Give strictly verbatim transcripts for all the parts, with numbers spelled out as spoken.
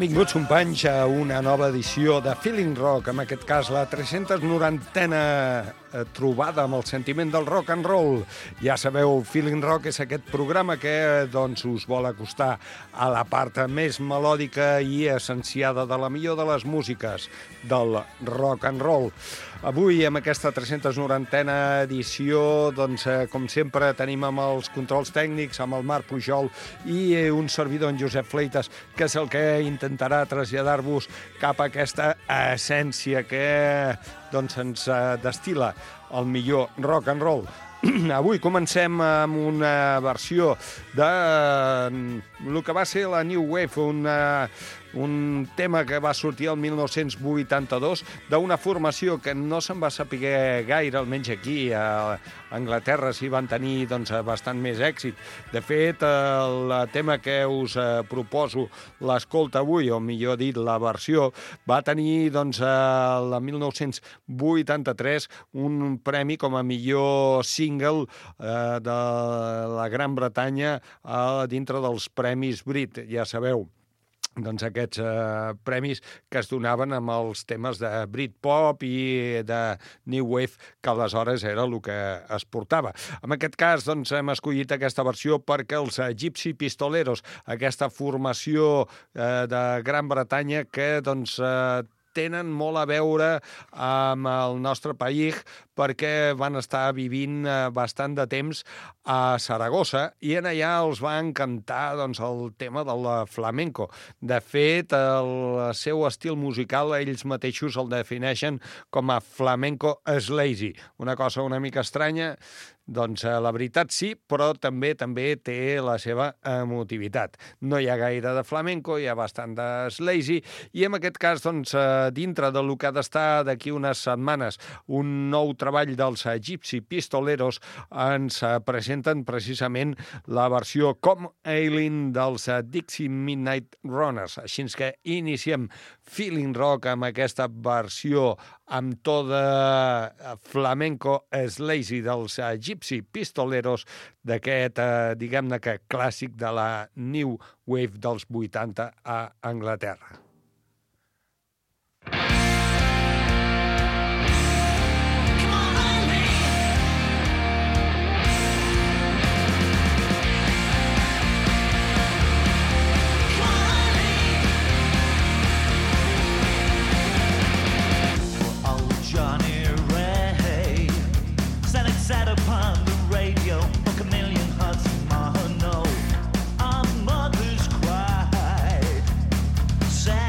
Benvinguts, companys, a una nova edició de Feeling Rock, en aquest cas la tres-cents norantena trobada amb el sentiment del rock and roll. Ja sabeu, Feeling Rock és aquest programa que doncs, us vol acostar a la part més melòdica i essenciada de la millor de les músiques del rock and roll. Avui, amb aquesta tres-cents norantena edició, doncs, com sempre, tenim amb els controls tècnics, amb el Marc Pujol i un servidor, en Josep Fleitas, que és el que intentarà traslladar-vos cap a aquesta essència que doncs, ens destila el millor rock and roll. Avui comencem amb una versió de el que va ser la New Wave, una, un tema que va sortir el mil nou-cents vuitanta-dos d'una formació que no se'n va saber gaire, almenys aquí a Anglaterra s'hi van tenir doncs, bastant més èxit. De fet, el tema que us proposo, l'escolta avui, o millor dit, la versió, va tenir doncs, el mil nou-cents vuitanta-tres un premi com a millor single eh, de la Gran Bretanya eh, dintre dels Premis Brit, ja sabeu. Doncs aquests eh, premis que es donaven amb els temes de Britpop i de New Wave, que aleshores era el que es portava. En aquest cas, doncs, hem escollit aquesta versió perquè els Gypsy Pistoleros, aquesta formació eh, de Gran Bretanya que, doncs, eh, tenen molt a veure amb el nostre país perquè van estar vivint bastant de temps a Saragossa i en allà els va encantar doncs, el tema del flamenco. De fet, el seu estil musical ells mateixos el defineixen com a flamenco sleazy. Una cosa una mica estranya, doncs la veritat sí, però també també té la seva emotivitat. No hi ha gaire de flamenco, hi ha bastant de sleazy, i en aquest cas, doncs, dintre del que ha d'estar d'aquí unes setmanes, un nou treball dels Gypsy Pistoleros, ens presenten precisament la versió Com Aileen dels Dixie Midnight Runners. Així que iniciem Feeling Rock amb aquesta versió amb to de flamenco sleazy dels Gypsy Pistoleros, d'aquest, eh, diguem-ne que clàssic de la New Wave dels vuitanta a Anglaterra. Sat upon the radio, like a million hearts in my know. Our mothers cried. Sad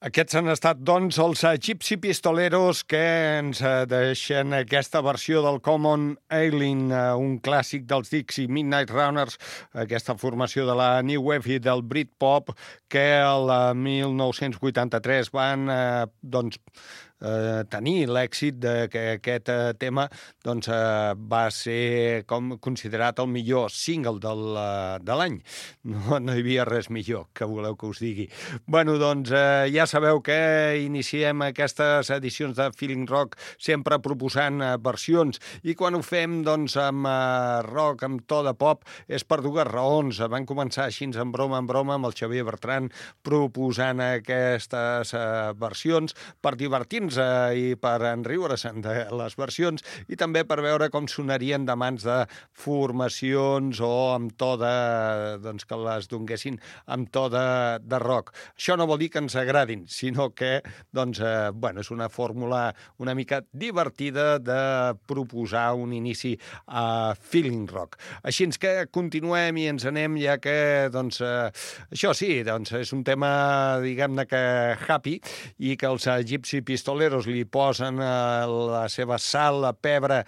Aquests han estat, doncs, els Gypsy Pistoleros que ens deixen aquesta versió del Common Ailing, un clàssic dels Dixie Midnight Runners, aquesta formació de la New Wave i del Britpop que el mil nou-cents vuitanta-tres van, eh, doncs, Eh, tenir l'èxit de que aquest eh, tema doncs, eh, va ser com considerat el millor single del, eh, de l'any. No, no hi havia res millor, que voleu que us digui. Bueno, doncs eh, ja sabeu que iniciem aquestes edicions de Feeling Rock sempre proposant eh, versions, i quan ho fem doncs, amb eh, rock, amb to de pop, és per dues raons. Van començar així en broma en broma amb el Xavier Bertran proposant aquestes eh, versions per divertir i per enriure-se'n de les versions i també per veure com sonarien de mans de formacions o amb to de... doncs que les donguessin amb to de, de rock. Això no vol dir que ens agradin, sinó que doncs, eh, bueno, és una fórmula una mica divertida de proposar un inici a Feeling Rock. Així que continuem i ens anem, ja que doncs, eh, això sí, doncs, és un tema, diguem-ne que happy, i que els Gypsy Pistoleros li posen la seva sal, la pebre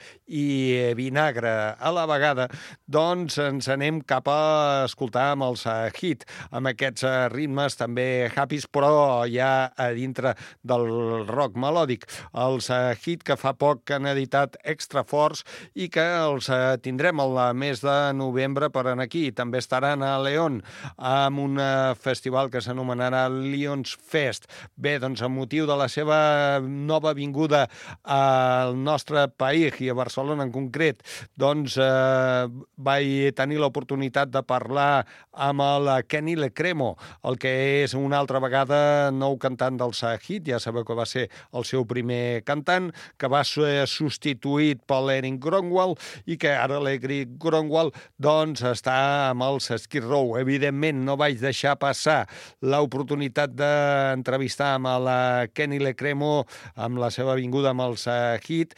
i vinagre a la vegada, doncs ens anem cap a escoltar amb els Hit, amb aquests ritmes també happys, però ja a dintre del rock melòdic. Els Hit que fa poc que han editat Extra Force i que els tindrem el mes de novembre per aquí. També estaran a León amb un festival que s'anomenarà Lions Fest. Bé, doncs amb motiu de la seva nova vinguda al nostre país i a Barcelona en concret, doncs eh, vaig tenir l'oportunitat de parlar amb el Kenny Lecremo, el que és una altra vegada nou cantant dels Hit. Ja sabeu que va ser el seu primer cantant, que va ser substituït per l'Eric Grönwald i que ara l'Eric Grönwald doncs, està amb els Skid Row. Evidentment no vaig deixar passar l'oportunitat d'entrevistar amb el Kenny Lecremo amb la seva vinguda amb els uh, Hit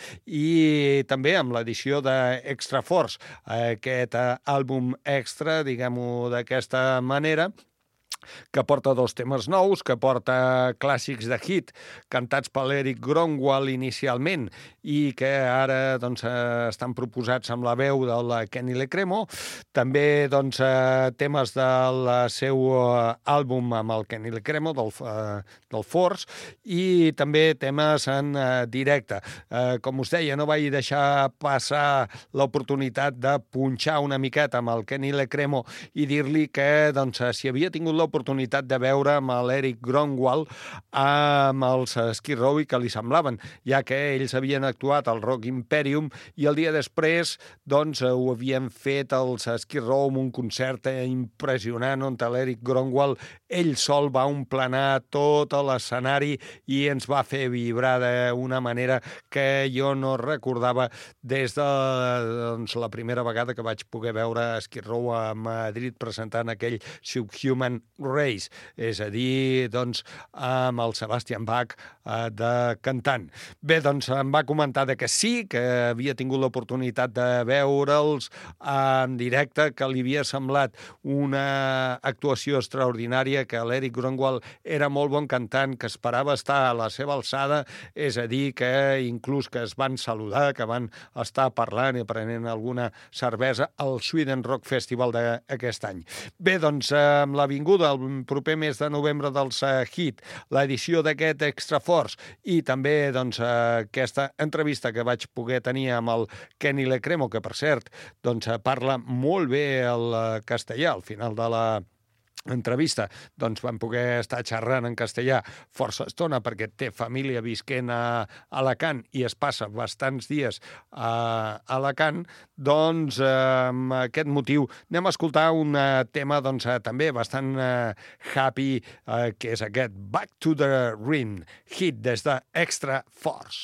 i també amb l'edició d'Extra Force, aquest uh, àlbum extra, diguem-ho d'aquesta manera, que porta dos temes nous, que porta clàssics de Hit cantats per l'Eric Grönwald inicialment i que ara doncs, estan proposats amb la veu del Kenny Lecremo. També doncs, temes del seu àlbum amb el Kenny Lecremo, del, del Force, i també temes en directe. Com us deia, no vaig deixar passar l'oportunitat de punxar una miqueta amb el Kenny Lecremo i dir-li que doncs, si havia tingut l'oportunitat oportunitat de veure amb l'Eric Grönwald amb els Skid Row i que li semblaven, ja que ells havien actuat al Rock Imperium i el dia després doncs, ho havien fet els Skid Row amb un concert impressionant on l'Eric Grönwald ell sol va emplenar tot l'escenari i ens va fer vibrar d'una manera que jo no recordava des de doncs, la primera vegada que vaig poder veure Skid Row a Madrid presentant aquell Subhuman Race, és a dir, doncs, amb el Sebastian Bach eh, de cantant. Bé, doncs em va comentar de que sí, que havia tingut l'oportunitat de veure'ls en directe, que li havia semblat una actuació extraordinària, que l'Eric Grönwald era molt bon cantant, que esperava estar a la seva alçada, és a dir, que inclús que es van saludar, que van estar parlant i prenent alguna cervesa al Sweden Rock Festival d'aquest any. Bé, doncs, amb la vinguda el proper mes de novembre dels uh, Hit, l'edició d'aquest Extra Force i també doncs, uh, aquesta entrevista que vaig poder tenir amb el Kenny Lecremo, que per cert doncs, uh, parla molt bé el uh, castellà al final de la entrevista, doncs vam poder estar xerrant en castellà força estona perquè té família visquent a Alacant i es passa bastants dies a Alacant, doncs amb aquest motiu anem a escoltar un tema doncs també bastant happy, que és aquest Back to the Rim, Hit des de Extra Force.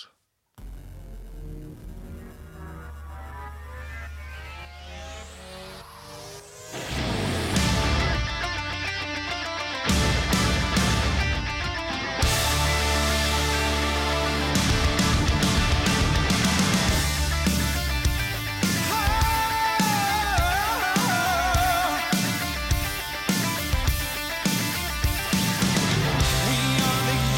We are the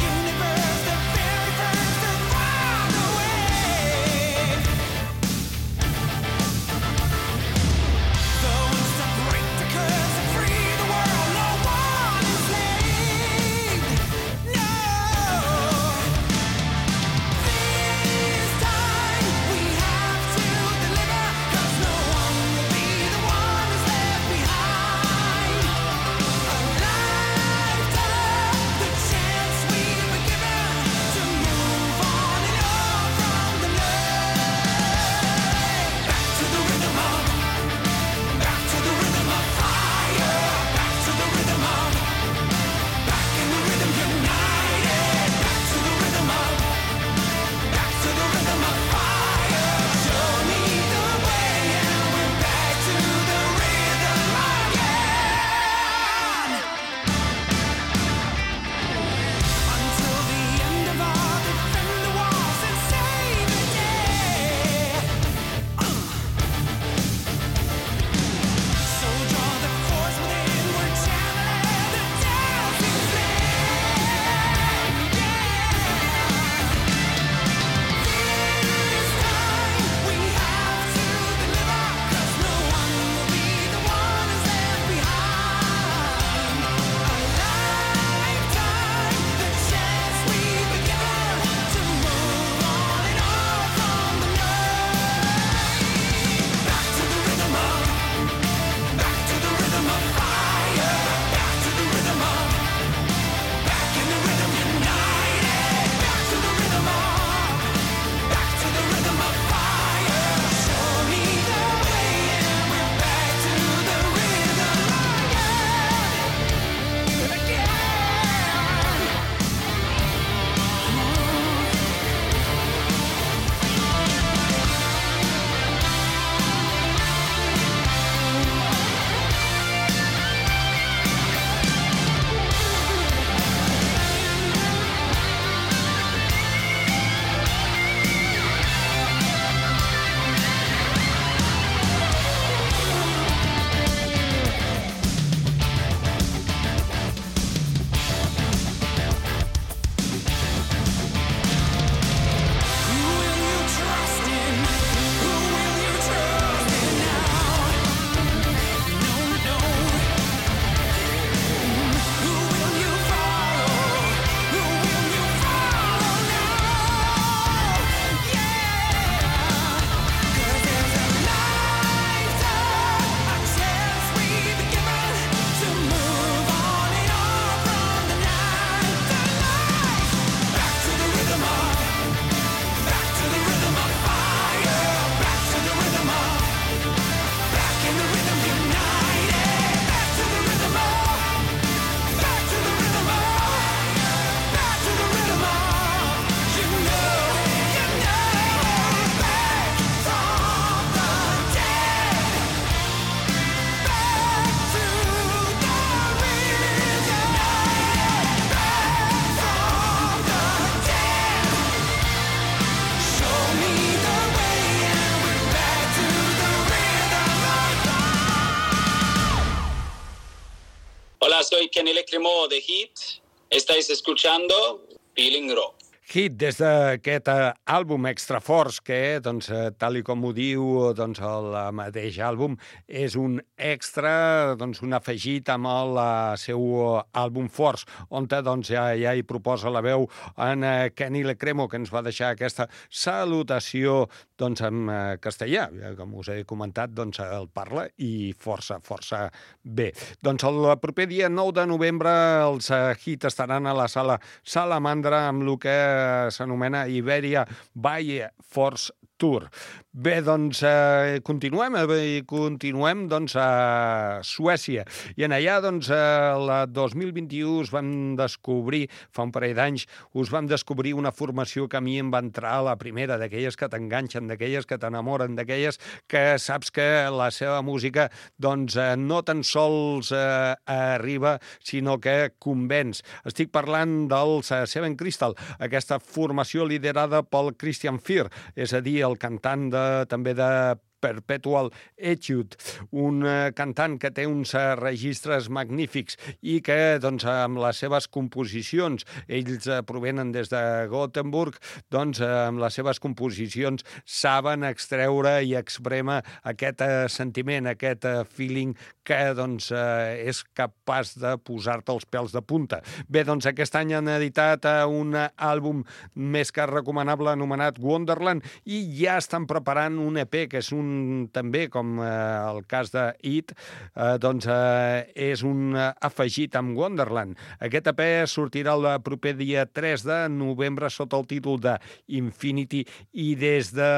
Kenny Lecremó de Hit. Estáis escuchando Feeling Rock. Hit, des d'aquest uh, àlbum Extra Force, que, doncs, uh, tal i com ho diu doncs, el uh, mateix àlbum, és un extra, doncs, un afegit amb el uh, seu uh, àlbum Force, on doncs, ja, ja hi proposa la veu en uh, Kenny Lecremó, que ens va deixar aquesta salutació doncs, en uh, castellà. Com us he comentat, doncs, el parla i força, força bé. Doncs el proper dia nou de novembre els uh, Hit estaran a la sala Salamandra amb el que s'anomena Iberia by Force Tour. Bé, doncs, eh, continuem, eh, continuem doncs, a Suècia. I en allà, doncs, el dos mil vint-i-u us vam descobrir, fa un parell d'anys, us vam descobrir una formació que a mi em va entrar a la primera, d'aquelles que t'enganxen, d'aquelles que t'enamoren, d'aquelles que saps que la seva música, doncs, eh, no tan sols eh, arriba, sinó que convenç. Estic parlant dels eh, Seven Crystal, aquesta formació liderada pel Christian Fear, és a dir, el cantant de, també de Perpetual Etude, un uh, cantant que té uns uh, registres magnífics i que, doncs, amb les seves composicions, ells uh, provenen des de Gothenburg, doncs, uh, amb les seves composicions saben extreure i exprema aquest uh, sentiment, aquest uh, feeling que, doncs, uh, és capaç de posar-te els pèls de punta. Bé, doncs, aquest any han editat uh, un àlbum més que recomanable anomenat Wonderland i ja estan preparant un E P, que és un també, com eh, el cas de It, eh, doncs eh, és un eh, afegit amb Wonderland. Aquest E P sortirà el proper dia tres de novembre sota el títol de Infinity i des de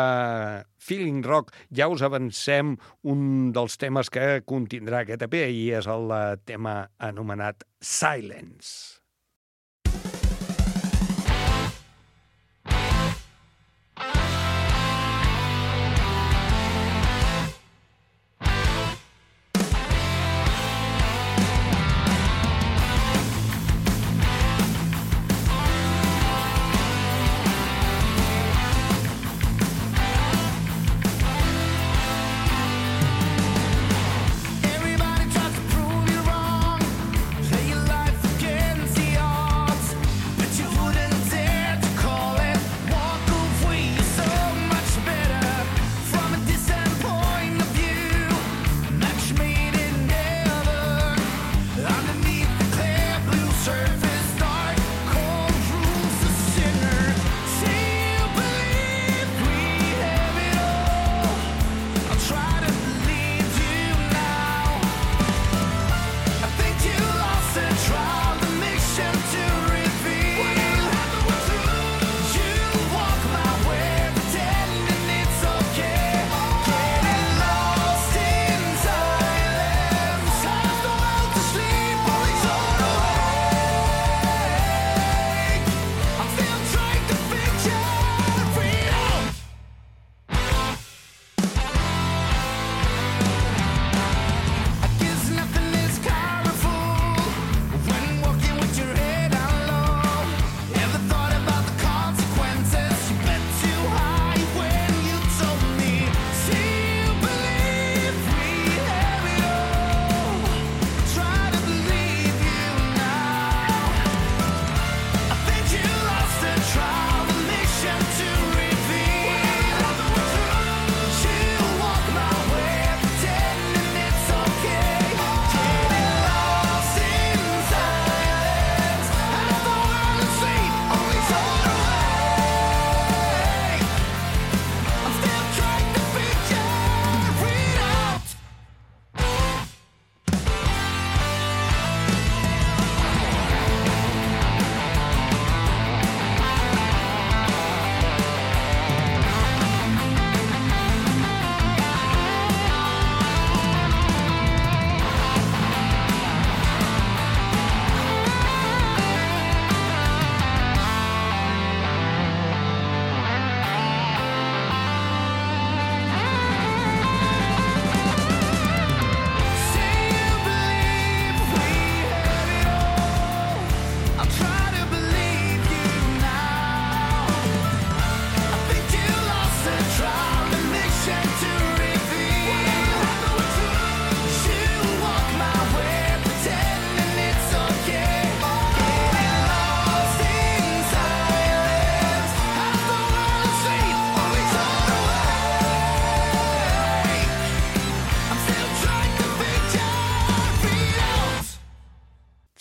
Feeling Rock ja us avancem un dels temes que contindrà aquest E P i és el tema anomenat Silence. Everybody tries to prove you wrong. Play your life again.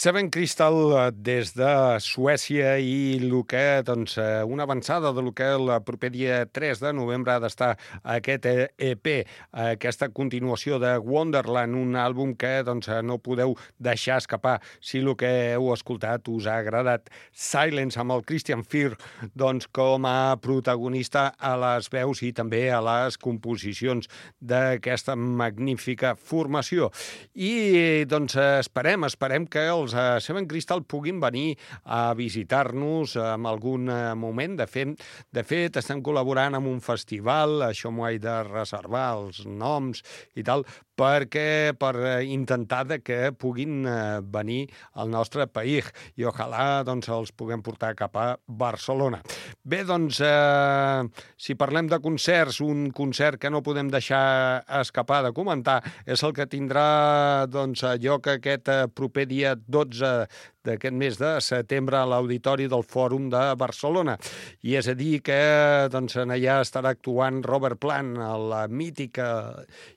Seven Crystal des de Suècia i el que, doncs, una avançada del que el proper dia tres de novembre ha d'estar aquest E P, aquesta continuació de Wonderland, un àlbum que doncs, no podeu deixar escapar si el que heu escoltat us ha agradat. Silence, amb el Christian Firth doncs, com a protagonista a les veus i també a les composicions d'aquesta magnífica formació. I doncs, esperem, esperem que els Seven Crystal puguin venir a visitar-nos en algun moment. De fet, de fet, estem col·laborant amb un festival, això m'ho he de reservar, els noms i tal, perquè per intentar de que puguin venir al nostre país i ojalà doncs, els puguem portar cap a Barcelona. Bé, doncs, eh, si parlem de concerts, un concert que no podem deixar escapar de comentar és el que tindrà doncs, lloc aquest proper dia dotze d'aquest mes de setembre a l'Auditori del Fòrum de Barcelona. I és a dir que doncs, allà estarà actuant Robert Plant, la mítica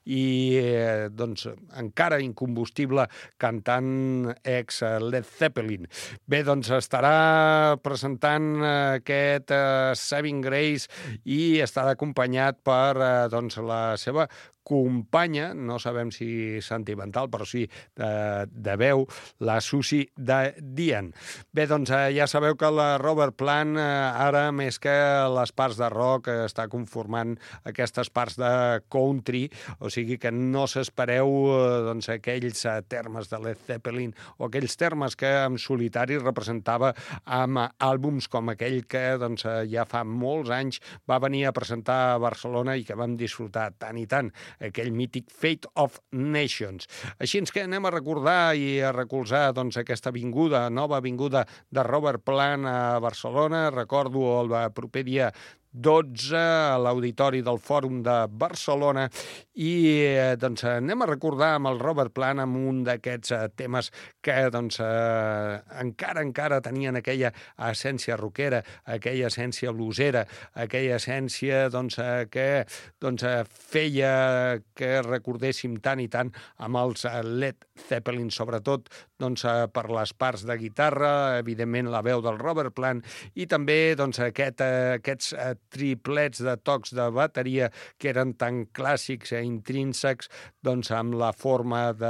i eh, doncs, encara incombustible cantant ex Led Zeppelin. Bé, doncs estarà presentant aquest eh, Saving Grace i estarà acompanyat per eh, doncs, la seva companya, no sabem si sentimental, però sí de, de veu, la Susie de Dian. Bé, doncs ja sabeu que la Robert Plant ara, més que les parts de rock, està conformant aquestes parts de country, o sigui que no s'espereu doncs, aquells termes de Led Zeppelin o aquells termes que en solitari representava amb àlbums com aquell que doncs, ja fa molts anys va venir a presentar a Barcelona i que vam disfrutar tant i tant, aquell mític Fate of Nations. Així ens que anem a recordar i a recolzar doncs, aquesta vinguda, nova vinguda de Robert Plant a Barcelona. Recordo el proper dia dotze a l'Auditori del Fòrum de Barcelona i eh, doncs, anem a recordar amb el Robert Plant amb un d'aquests eh, temes que doncs, eh, encara encara tenien aquella essència rockera, aquella essència bluesera, aquella essència doncs, eh, que doncs, eh, feia que recordéssim tant i tant amb els eh, Led Zeppelin, sobretot doncs, eh, per les parts de guitarra, evidentment la veu del Robert Plant i també doncs, aquest, eh, aquests eh, triplets de tocs de bateria que eren tan clàssics i intrínsecs doncs, amb la forma de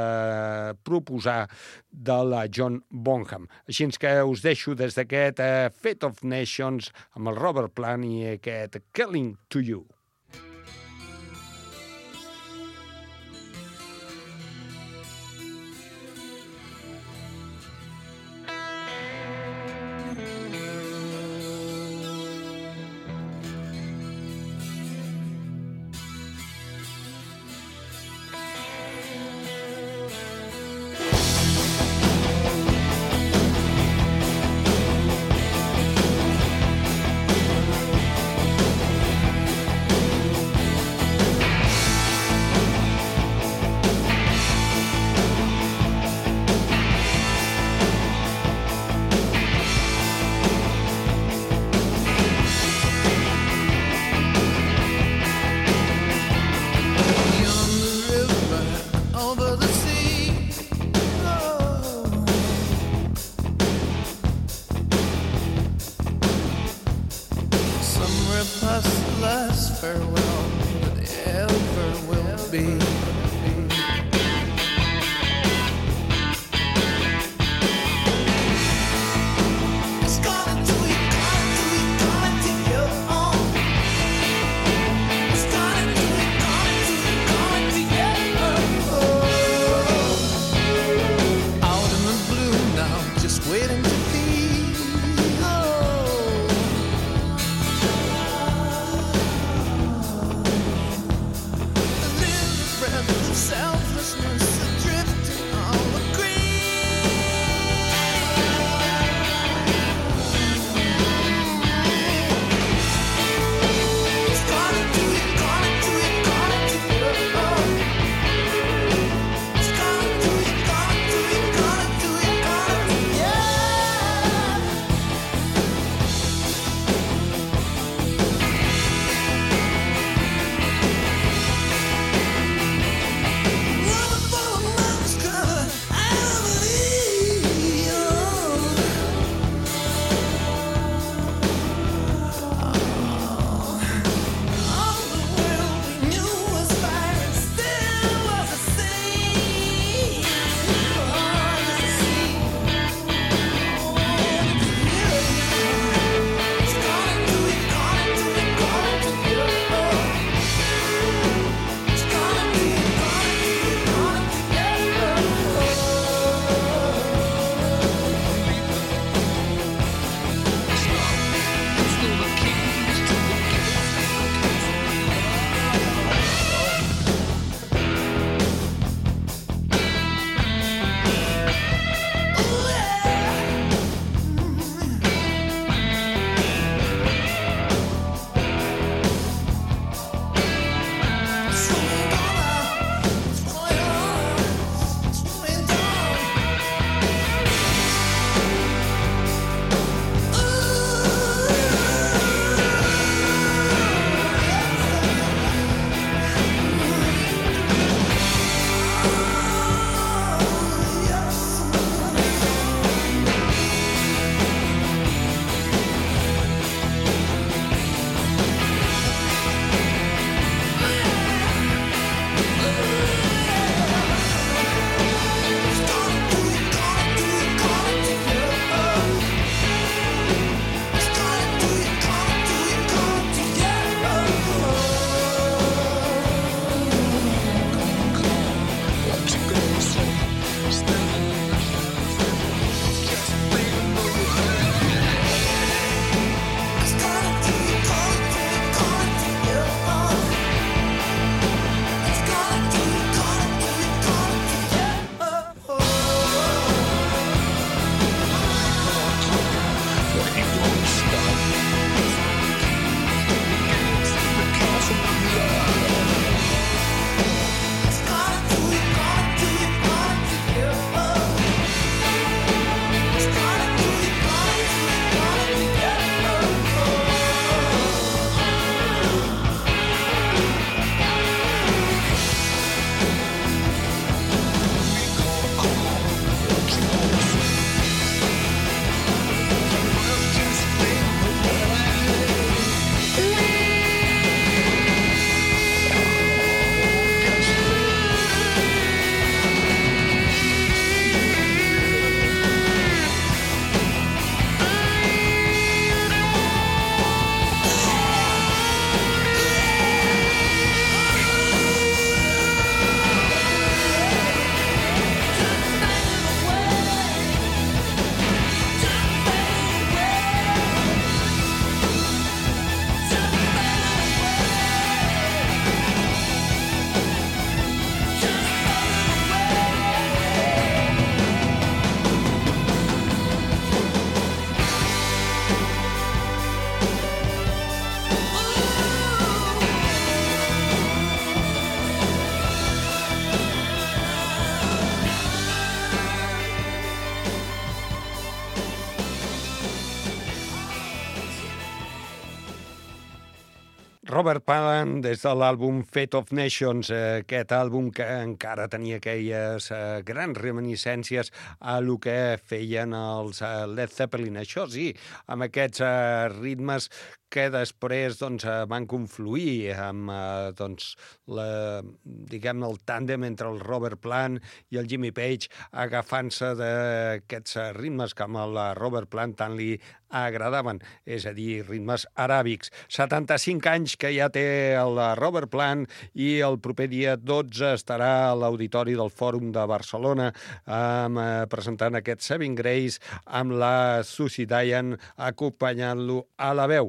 proposar de la John Bonham. Així que us deixo des d'aquest eh, Fate of Nations amb el Robert Plant i aquest Calling to You. Friend Robert Plant, des de l'àlbum Fate of Nations, eh, aquest àlbum que encara tenia aquelles eh, grans reminiscències a lo que feien els eh, Led Zeppelin. Això sí, amb aquests eh, ritmes que després doncs, van confluir amb eh, doncs, la, diguem, el tàndem entre el Robert Plant i el Jimmy Page, agafant-se d'aquests ritmes que amb el Robert Plant tant li agradaven, és a dir, ritmes aràbics. setanta-cinc anys que ja té el Robert Plant i el proper dia dotze estarà a l'Auditori del Fòrum de Barcelona amb, eh, presentant aquest Seven Grace amb la Susie Diane acompanyant-lo a la veu.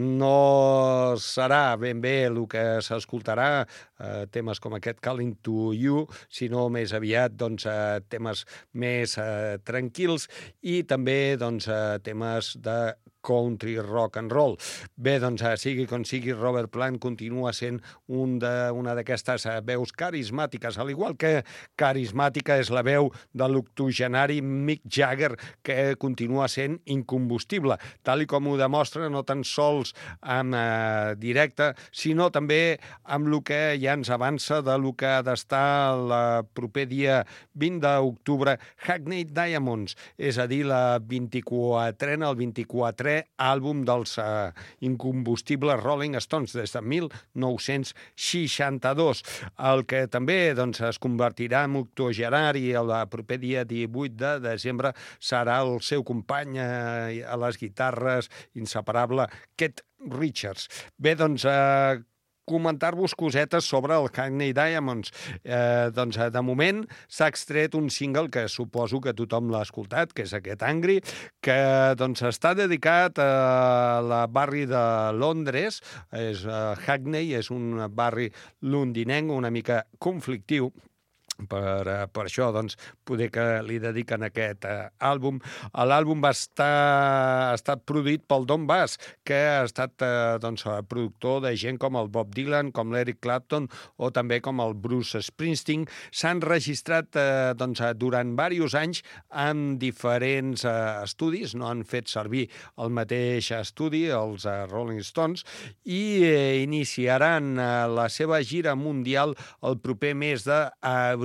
No serà ben bé el que s'escoltarà, eh, temes com aquest Calling to You, sinó més aviat doncs, eh, temes més eh, tranquils i també doncs, eh, temes de country rock and roll. Bé, doncs, sigui com sigui, Robert Plant continua sent un de, una d'aquestes veus carismàtiques, al igual que carismàtica és la veu de l'octogenari Mick Jagger, que continua sent incombustible, tal i com ho demostra no tan sols en eh, directe, sinó també amb el que ja ens avança de lo que ha d'estar el proper dia vint d'octubre Hackney Diamonds, és a dir, la vint-i-quatrena, el vint-i-quatrè àlbum dels uh, incombustibles Rolling Stones des de mil nou-cents seixanta-dos, el que també doncs, es convertirà en octogenari el proper dia divuit de desembre serà el seu company uh, a les guitarres inseparable Keith Richards. Bé, doncs, eh, comentar-vos cosetes sobre el Hackney Diamonds. Eh, doncs, de moment, s'ha extret un single que suposo que tothom l'ha escoltat, que és aquest Angry, que doncs, està dedicat a la barri de Londres. És, eh, Hackney és un barri londinenc una mica conflictiu. Per, per això, doncs, poder que li dediquen aquest uh, àlbum. L'àlbum va estar ha estat produït pel Don Bass, que ha estat uh, doncs, productor de gent com el Bob Dylan, com l'Eric Clapton o també com el Bruce Springsteen. S'han registrat uh, doncs, durant diversos anys en diferents uh, estudis, no han fet servir el mateix estudi, els uh, Rolling Stones, i uh, iniciaran uh, la seva gira mundial el proper mes d'abril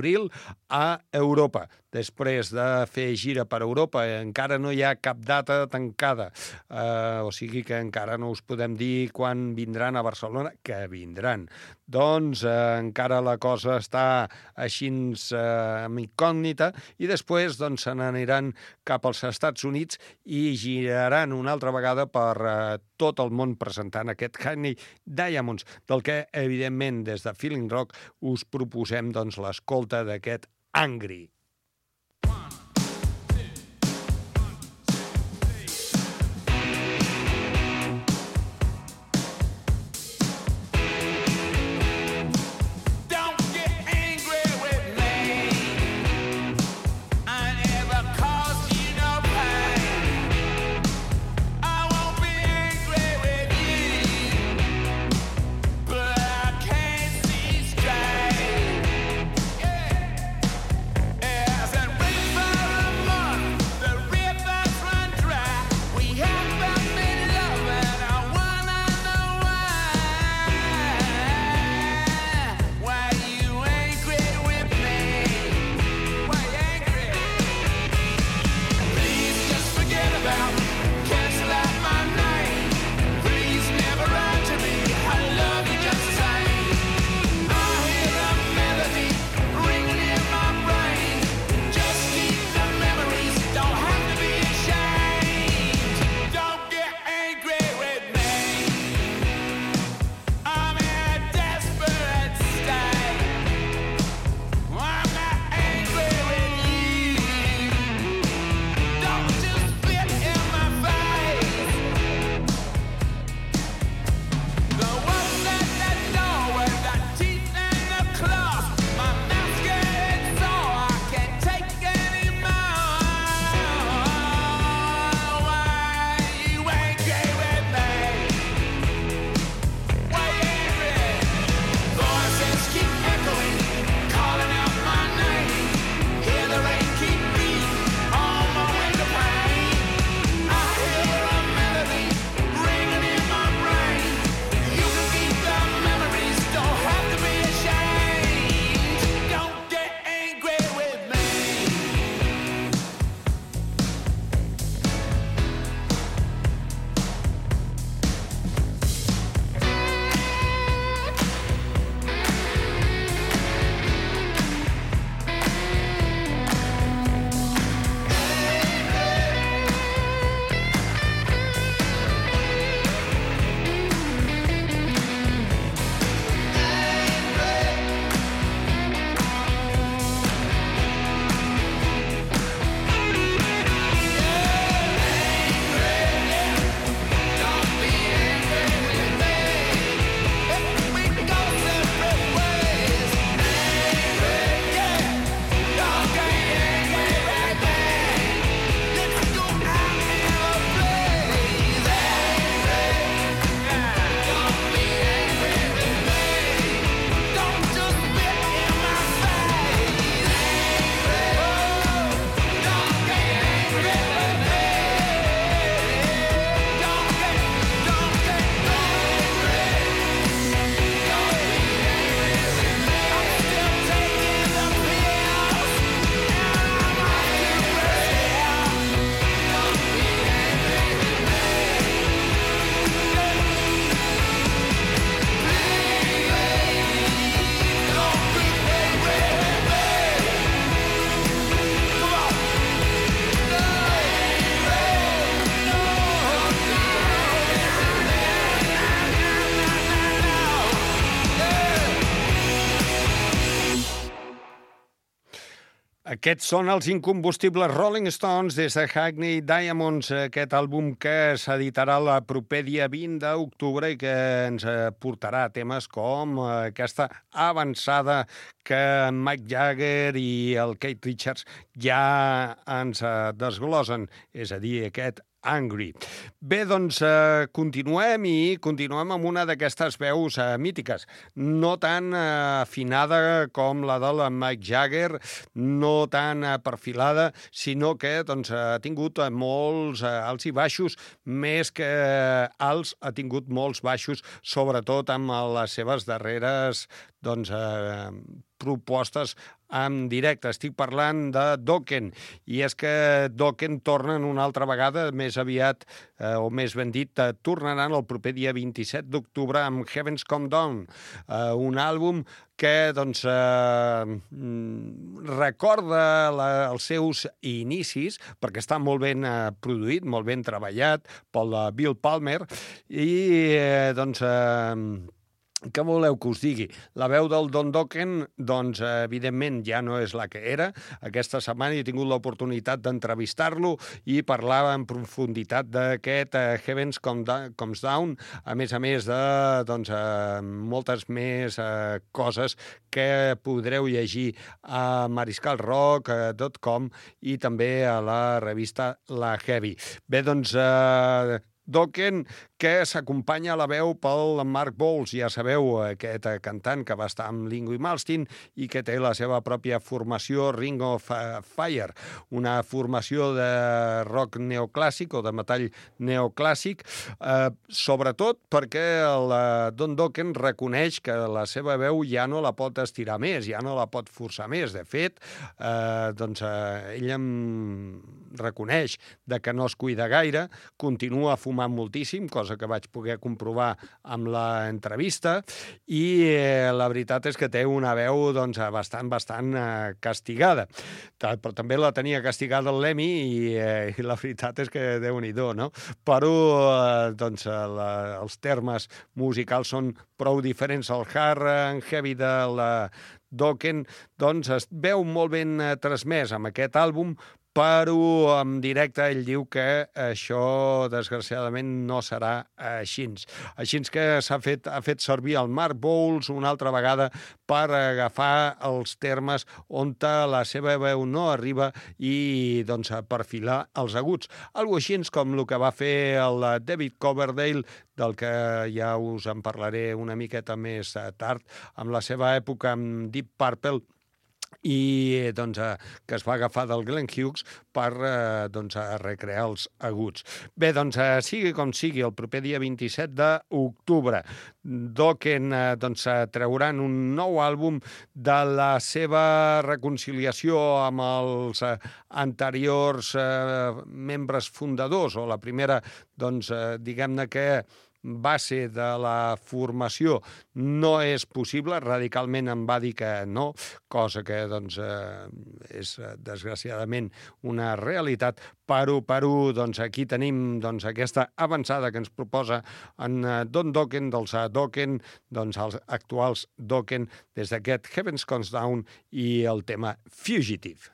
a Europa. Després de fer gira per Europa, encara no hi ha cap data tancada, eh, o sigui que encara no us podem dir quan vindran a Barcelona, que vindran. Doncs eh, encara la cosa està així eh, amb incògnita i després doncs, se n'aniran cap als Estats Units i giraran una altra vegada per eh, tot el món presentant aquest Hackney Diamonds, del que, evidentment, des de Feeling Rock us proposem doncs, l'escolta d'aquest Angry. Hey! Aquests són els incombustibles Rolling Stones des de Hackney Diamonds, aquest àlbum que s'editarà el proper dia vint d'octubre i que ens portarà temes com aquesta avançada que en Mick Jagger i el Keith Richards ja ens desglosen, és a dir, aquest Angry. Bé, doncs eh, continuem i continuem amb una d'aquestes veus eh, mítiques. No tan eh, afinada com la de la Mick Jagger, no tan eh, perfilada, sinó que doncs, ha tingut eh, molts eh, alts i baixos, més que eh, alts, ha tingut molts baixos, sobretot amb les seves darreres doncs, eh, propostes en directe. Estic parlant de Dokken, i és que Dokken tornen una altra vegada, més aviat, eh, o més ben dit, eh, tornaran el proper dia vint-i-set d'octubre amb Heavens Come Down, eh, un àlbum que doncs, eh, recorda la, els seus inicis, perquè està molt ben eh, produït, molt ben treballat pel uh, Bill Palmer, i eh, doncs... Eh, què voleu que us digui? La veu del Don Dokken, doncs, evidentment, ja no és la que era. Aquesta setmana he tingut l'oportunitat d'entrevistar-lo i parlar en profunditat d'aquest uh, Heavens Comes Down, a més a més de doncs, uh, moltes més uh, coses que podreu llegir a mariscal rock punt com i també a la revista La Heavy. Bé, doncs... Uh, Dokken, que s'acompanya a la veu pel Mark Bowles, ja sabeu, aquest cantant que va estar amb Yngwie Malmsteen i que té la seva pròpia formació Ring of Fire, una formació de rock neoclàssic o de metall neoclàssic, eh, sobretot perquè el Don Dokken reconeix que la seva veu ja no la pot estirar més, ja no la pot forçar més. De fet, eh, doncs, eh, ell em reconeix de que no es cuida gaire, continua fumant moltíssim, cosa que vaig poder comprovar amb l'entrevista, i eh, la veritat és que té una veu doncs, bastant, bastant eh, castigada. Però també la tenia castigada el Lemmy i, eh, i la veritat és que déu-n'hi-do, no? Però eh, doncs, la, els termes musicals són prou diferents. El hard and heavy de la Dokken doncs, es veu molt ben eh, transmès amb aquest àlbum, però en directe ell diu que això, desgraciadament, no serà així. Així que s'ha fet, ha fet servir el Mark Bowles una altra vegada per agafar els termes on la seva veu no arriba i doncs, perfilar els aguts. Algo així com el que va fer el David Coverdale, del que ja us en parlaré una miqueta més tard, amb la seva època amb Deep Purple, i doncs, eh, que es va agafar del Glenn Hughes per eh, doncs, recrear els aguts. Bé, doncs, eh, sigui com sigui, el proper dia vint-i-set d'octubre, Dokken eh, doncs, trauran un nou àlbum de la seva reconciliació amb els eh, anteriors eh, membres fundadors, o la primera, doncs, eh, diguem-ne que base de la formació no és possible, radicalment em va dir que no, cosa que doncs, eh, és desgraciadament una realitat, però, però doncs, aquí tenim doncs, aquesta avançada que ens proposa en Don Dokken, dels Dokken, doncs, els actuals Dokken, des d'aquest Heavens Comes Down i el tema Fugitive.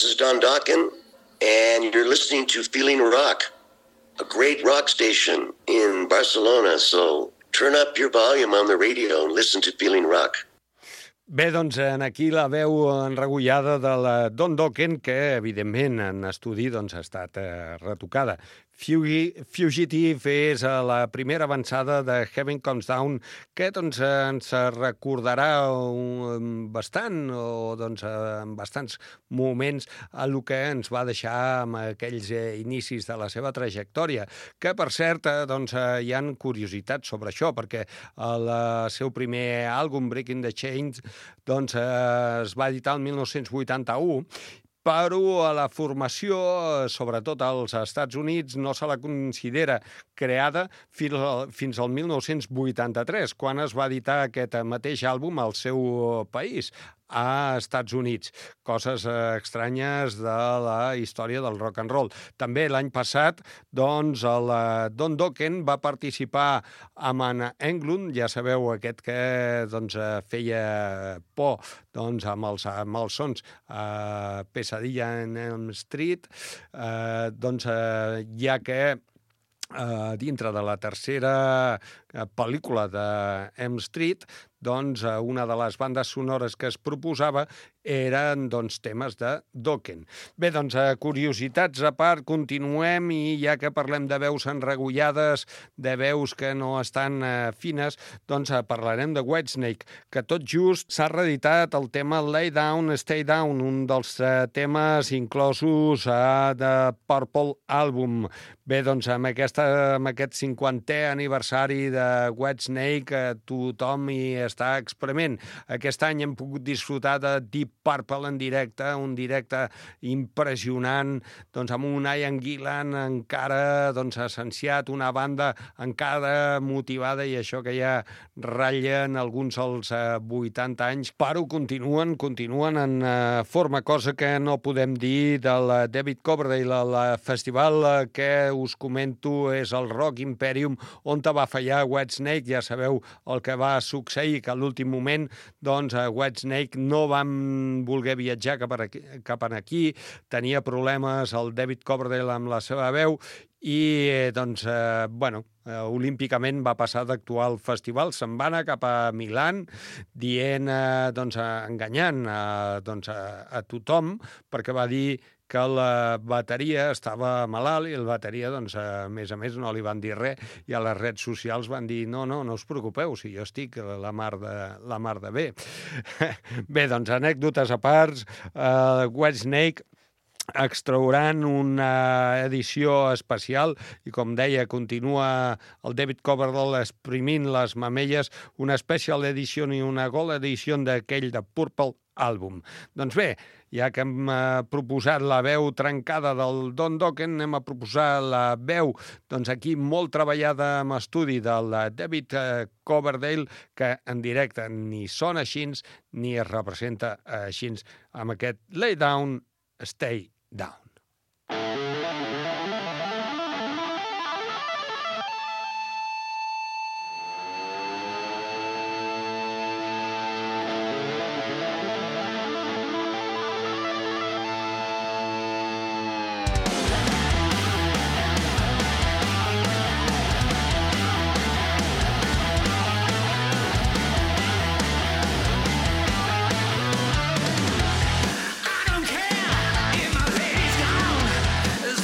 this is Don Dokken, and you're listening to Feeling Rock, a great rock station in Barcelona. So turn up your volume on the radio and listen to Feeling Rock. Bé, doncs, en aquí la veu enregullada de la Don Dokken, que, evidentment, en estudi doncs, ha estat eh, retocada. Fugitive és la primera avançada de Heaven Comes Down, que doncs, ens recordarà bastant, o doncs, en bastants moments, el que ens va deixar amb aquells inicis de la seva trajectòria, que, per cert, doncs, hi ha curiositats sobre això, perquè el seu primer àlbum, Breaking the Chains, doncs, es va editar el mil nou-cents vuitanta-u, però a la formació, sobretot als Estats Units, no se la considera creada fins al mil nou-cents vuitanta-tres, quan es va editar aquest mateix àlbum al seu país, a Estats Units. Coses estranyes de la història del rock and roll. També l'any passat, doncs, el Don Dokken va participar amb en Englund, ja sabeu, aquest que doncs, feia por doncs, amb, els, amb els sons a Pesadilla en Elm Street, eh, doncs, eh, ja que Uh, dintre de la tercera uh, pel·lícula de Elm Street, doncs uh, una de les bandes sonores que es proposava eren doncs, temes de Dokken. Bé, doncs, uh, curiositats a part, continuem, i ja que parlem de veus enregullades, de veus que no estan uh, fines, doncs uh, parlarem de Whitesnake, que tot just s'ha reeditat el tema Lay Down, Stay Down, un dels uh, temes inclosos a uh, The Purple Album. Bé, doncs, amb, aquesta, amb aquest cinquantè aniversari de Whitesnake, eh, tothom hi està experiment. Aquest any hem pogut disfrutar de Deep Purple en directe, un directe impressionant, doncs, amb un Ian Gillan encara doncs, essenciat, una banda encara motivada, i això que ja ratllen alguns als eh, vuitanta anys, però continuen, continuen en eh, forma, cosa que no podem dir del David Coverdale. El festival eh, que us comento és el Rock Imperium, on va fallar Whitesnake. Ja sabeu el que va succeir, que a l'últim moment doncs, Whitesnake no van voler viatjar cap aquí, cap aquí, tenia problemes el David Coverdale amb la seva veu, i doncs, eh, bueno, eh, olímpicament va passar d'actuar al festival, se'n va anar cap a Milan, dient, eh, doncs, enganyant eh, doncs, a, a tothom, perquè va dir que la bateria estava malalt, i el bateria, doncs, a més a més, no li van dir res, i a les redes socials van dir, no, no, no us preocupeu, si jo estic la mar de, la mar de bé. Bé, doncs, anècdotes a part, uh, Whitesnake extrauran una edició especial, i com deia, continua el David Coverdale exprimint les mamelles, una special edition i una gold edition d'aquell de Purple Album. Doncs bé, ja que hem eh, proposat la veu trencada del Don Dokken, anem a proposar la veu, doncs aquí molt treballada amb estudi del David eh, Coverdale, que en directe ni sona així ni es representa eh, així, amb aquest Lay Down, Stay Down. I don't care if my lady's gone.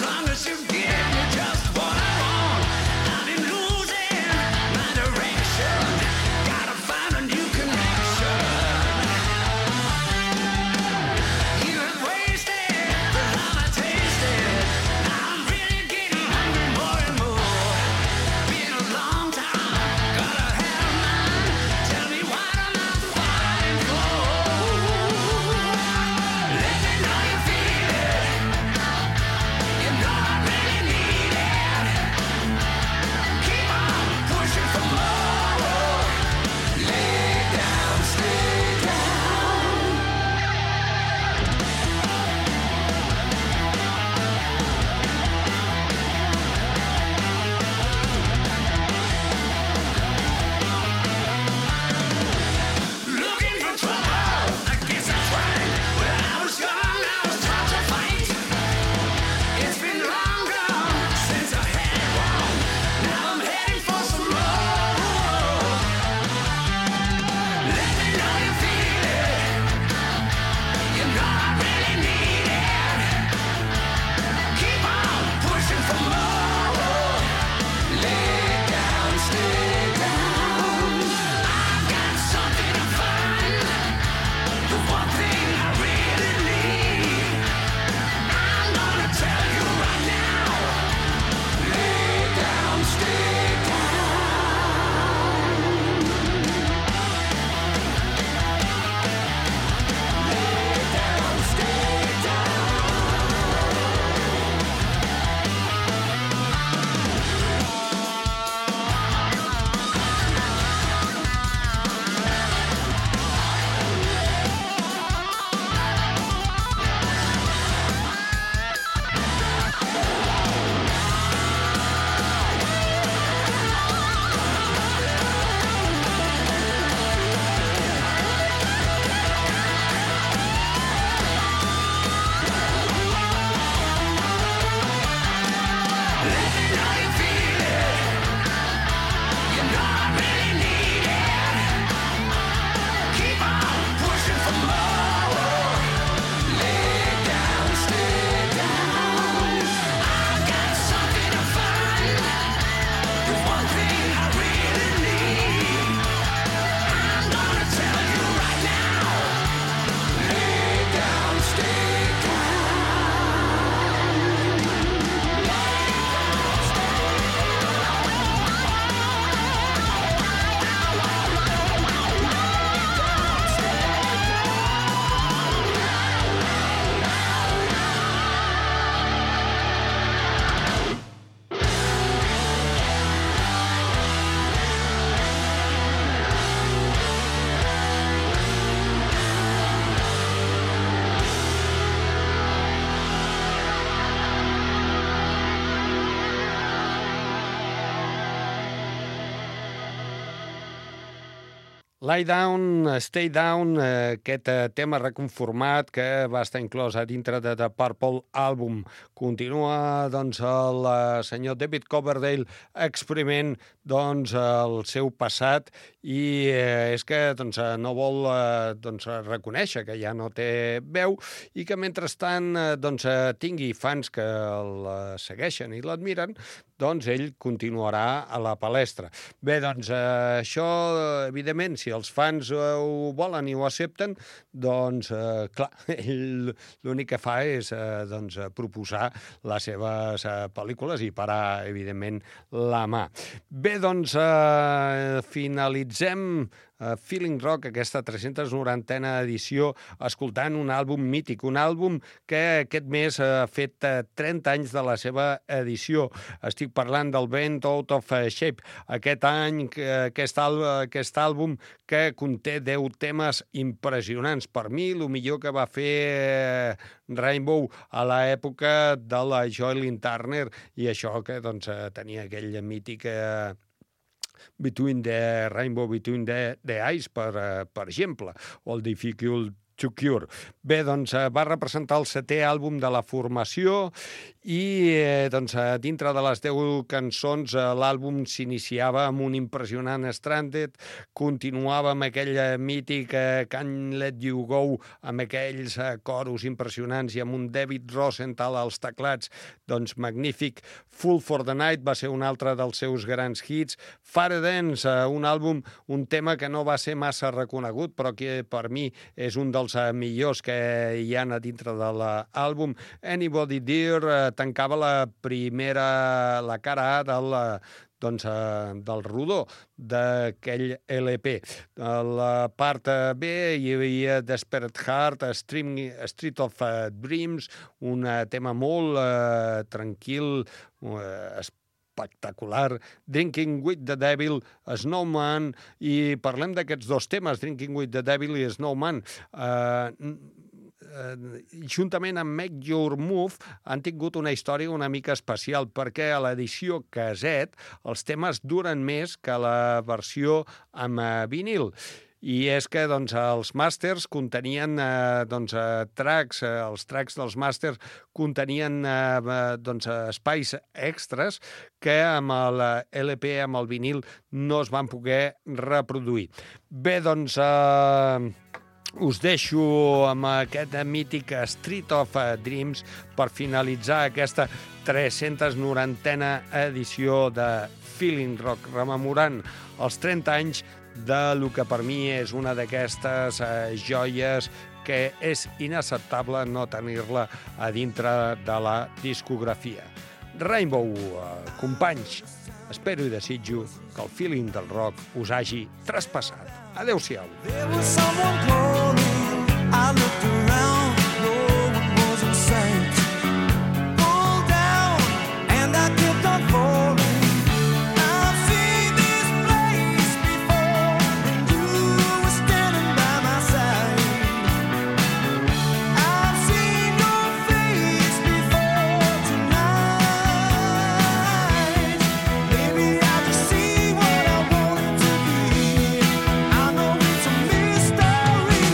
Lie Down, Stay Down, eh, aquest eh, tema reconformat que va estar inclòs a dintre de The Purple Album. Continua, doncs, el eh, senyor David Coverdale experiment, doncs, el seu passat i eh, és que, doncs, no vol eh, doncs, reconèixer que ja no té veu i que, mentrestant, eh, doncs, eh, tingui fans que el eh, segueixen i l'admiren, doncs ell continuarà a la palestra. Bé, doncs, eh, això, evidentment, si els fans eh, ho volen i ho accepten, doncs, eh, clar, ell l'únic que fa és eh, doncs, proposar les seves eh, pel·lícules i parar, evidentment, la mà. Bé, doncs, eh, finalitzem Uh, Feeling Rock, aquesta tres-cents norantena edició, escoltant un àlbum mític, un àlbum que aquest mes ha fet uh, trenta anys de la seva edició. Estic parlant del Bent Out of Shape, aquest any, aquest, àl aquest àlbum que conté deu temes impressionants. Per mi, el millor que va fer Rainbow a l'època de la Joylyn Turner i això que doncs, tenia aquell mític... Uh, Between the Rainbow, Between the, the Eyes, per, uh, per exemple, o el Difficult to Cure. Bé, doncs va representar el setè àlbum de la formació i eh, doncs, dintre de les deu cançons eh, l'àlbum s'iniciava amb un impressionant Stranded, continuava amb aquell mític eh, Can't Let You Go, amb aquells eh, coros impressionants i amb un David Rosenthal als teclats, doncs magnífic. Full for the Night va ser un altre dels seus grans hits. Fire Dance, eh, un àlbum, un tema que no va ser massa reconegut, però que per mi és un dels millors que hi ha a dintre de l'àlbum. Anybody Dear eh, tancava la primera, la cara A del, doncs, eh, del rodó d'aquell L P. A la part B hi havia Desperate Heart, Stream, Street of uh, Dreams, un uh, tema molt uh, tranquil, uh, espectacular, Drinking with the Devil, Snowman, i parlem d'aquests dos temes, Drinking with the Devil i Snowman. Uh, uh, juntament amb Make Your Move han tingut una història una mica especial perquè a l'edició caset els temes duren més que la versió amb uh, vinil. I és que doncs, els màsters contenien eh, doncs, eh, tracks, eh, els tracks dels màsters contenien eh, doncs, espais extras que amb el L P, amb el vinil, no es van poder reproduir. Bé, doncs... Eh... Us deixo amb aquest mític Street of Dreams per finalitzar aquesta tres-cents norantena edició de Feeling Rock, rememorant els trenta anys de lo que per mi és una d'aquestes eh, joies que és inacceptable no tenir-la a dintre de la discografia. Rainbow, eh, companys, espero i desitjo que el feeling del rock us hagi traspassat. Adéu-siau. There was someone calling, I looked around, no one was in sight. Pulled down, and I kept on falling. I've seen this place before, and you were standing by my side. I've seen your face before tonight. Maybe I just see what I want to be. I know it's a mystery.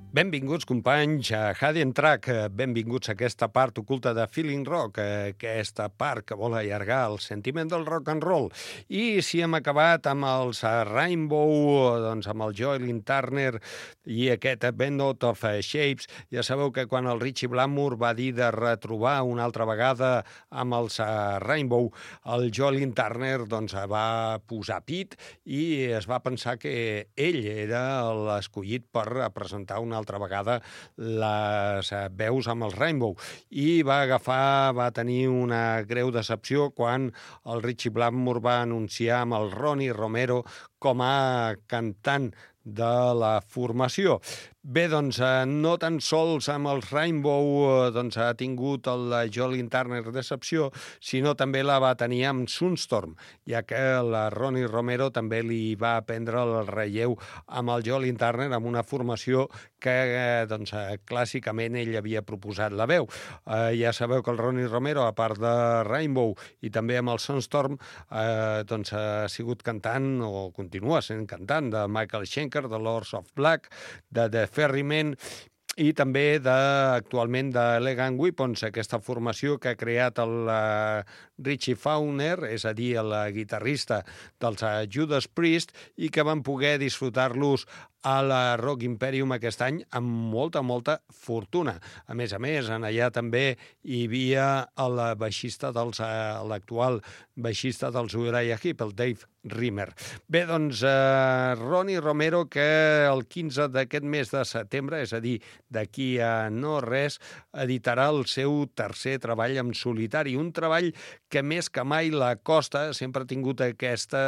Benvinguts, companys, a Hidden Track. Benvinguts a aquesta part oculta de Feeling Rock, aquesta part que vol allargar el sentiment del rock and roll. I si hem acabat amb els Rainbow, doncs amb el Joelyn Turner i aquest Bend Out of Shapes, ja sabeu que quan el Richie Blackmore va dir de retrobar una altra vegada amb els Rainbow, el Joelyn Turner doncs, va posar pit i es va pensar que ell era l'escollit per presentar una altra vegada les veus amb els Rainbow, i va agafar, va tenir una greu decepció quan el Richie Blackmore va anunciar amb el Ronnie Romero com a cantant de la formació. Bé, doncs, no tan sols amb els Rainbow doncs, ha tingut el Joelyn Turner decepció, sinó també la va tenir amb Sunstorm, ja que la Ronnie Romero també li va prendre el relleu amb el Joelyn Turner amb una formació que doncs, clàssicament ell havia proposat la veu. Eh, ja sabeu que el Ronnie Romero, a part de Rainbow i també amb el Sunstorm, eh, doncs, ha sigut cantant, o continua sent cantant, de Michael Schenker, de Lords of Black, de The Ferrymen, i també de, actualment de Elegant Weapons, aquesta formació que ha creat el uh, Richie Fauner, és a dir, el guitarrista dels uh, Judas Priest, i que van poder disfrutar-los a la Rock Imperium aquest any amb molta, molta fortuna. A més a més, en allà també hi havia el baixista dels, uh, l'actual baixista dels Uriah Heep, el Dave Rimmer. Bé, doncs, eh, Ronnie Romero, que el quinze d'aquest mes de setembre, és a dir, d'aquí a no res, editarà el seu tercer treball en solitari. Un treball que més que mai la Costa sempre ha tingut aquesta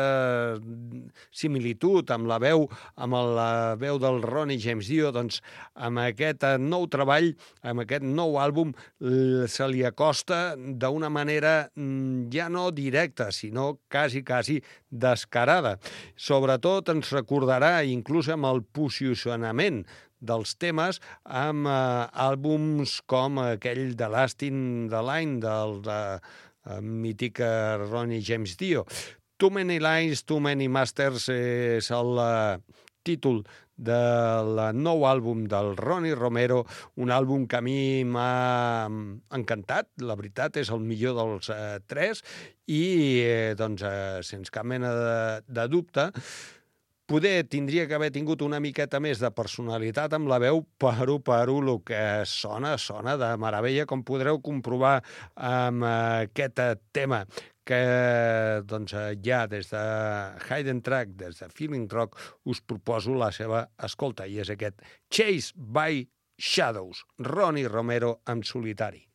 similitud amb la veu, amb la veu del Ronnie James Dio. Doncs amb aquest nou treball, amb aquest nou àlbum, se li acosta d'una manera ja no directa, sinó quasi, quasi descarada. Sobretot ens recordarà, inclús amb el posicionament dels temes, amb eh, àlbums com aquell de l'Astin the Line, del de, eh, mític Ronnie James Dio. Too Many Lines, Too Many Masters és el eh, títol del nou àlbum del Ronnie Romero, un àlbum que a mi m'ha encantat, la veritat, és el millor dels eh, tres, i eh, doncs, eh, sense cap mena de, de dubte, poder tindria que haver tingut una miqueta més de personalitat amb la veu, però, però, el que sona, sona de meravella, com podreu comprovar amb aquest tema que doncs, ja des de Hidden Track, des de Feeling Rock, us proposo la seva escolta, i és aquest Chased by Shadows, Ronnie Romero en solitari.